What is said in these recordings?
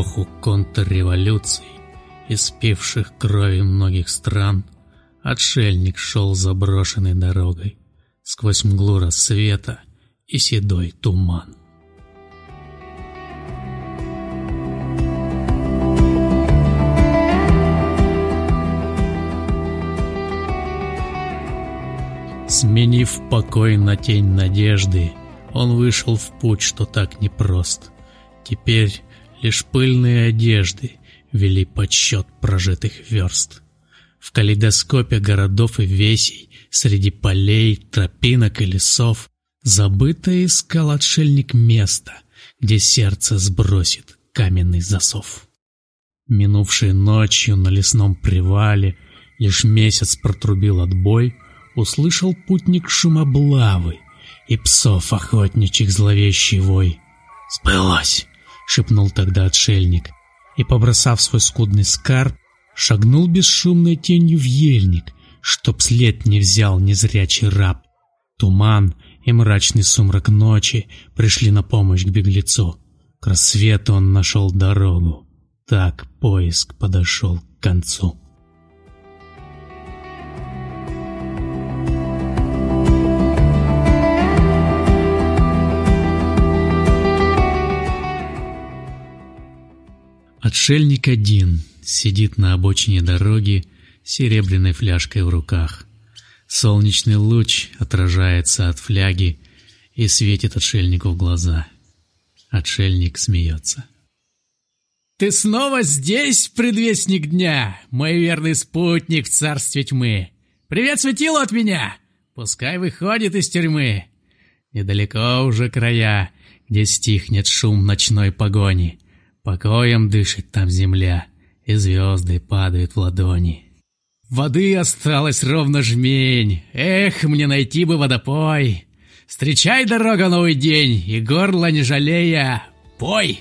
эпоху контрреволюций, испивших крови многих стран, отшельник шел заброшенной дорогой сквозь мглу рассвета и седой туман. Сменив покой на тень надежды, он вышел в путь, что так непрост. Теперь лишь пыльные одежды вели подсчет прожитых верст. В калейдоскопе городов и весей, среди полей, тропинок и лесов, забыто искал отшельник место, где сердце сбросит каменный засов. Минувшей ночью на лесном привале лишь месяц протрубил отбой, услышал путник шум облавы и псов охотничьих зловещий вой. «Сбылось!» — шепнул тогда отшельник, и, побросав свой скудный скарб, шагнул бесшумной тенью в ельник, чтоб след не взял незрячий раб. Туман и мрачный сумрак ночи пришли на помощь к беглецу. К рассвету он нашел дорогу. Так поиск подошел к концу. Отшельник один сидит на обочине дороги с серебряной фляжкой в руках. Солнечный луч отражается от фляги и светит отшельнику в глаза. Отшельник смеется. «Ты снова здесь, предвестник дня, мой верный спутник в царстве тьмы? Привет светилу от меня! Пускай выходит из тюрьмы. Недалеко уже края, где стихнет шум ночной погони. Покоем дышит там земля, и звезды падают в ладони. Воды осталось ровно жмень, эх, мне найти бы водопой. Встречай, дорога, новый день, и горло не жалея, пой!»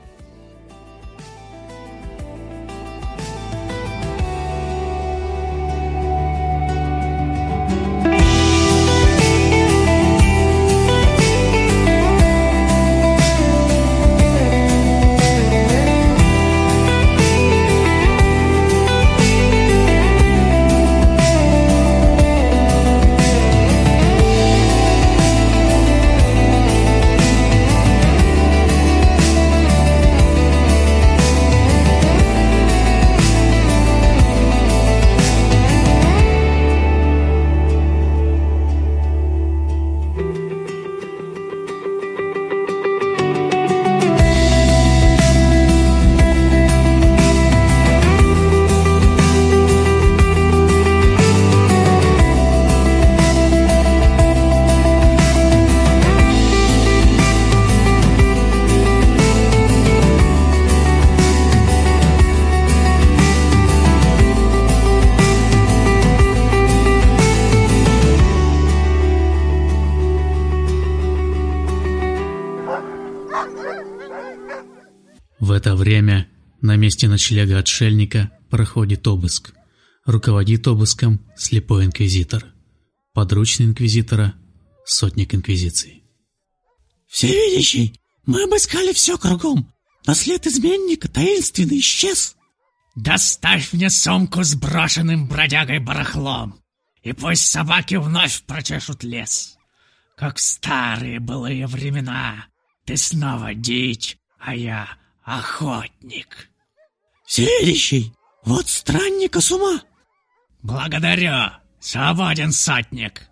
В это время на месте ночлега отшельника проходит обыск. Руководит обыском слепой инквизитор. Подручный инквизитора — сотник инквизиции. «Всевидящий, мы обыскали все кругом, но след изменника таинственно исчез». «Доставь мне сумку с брошенным бродягой барахлом, и пусть собаки вновь прочешут лес. Как в старые былые времена, ты снова дичь, а я охотник». «Всевидящий, вот странника с ума». «Благодарю, свободен сотник».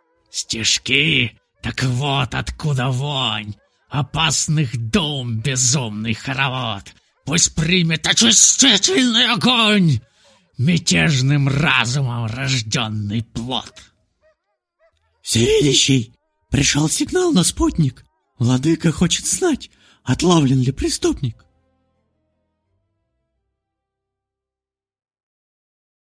«Стишки, так вот откуда вонь, опасных дум безумный хоровод. Пусть примет очистительный огонь, мятежным разумом рожденный плод». «Всевидящий, пришел сигнал на спутник. Владыка хочет знать, отловлен ли преступник».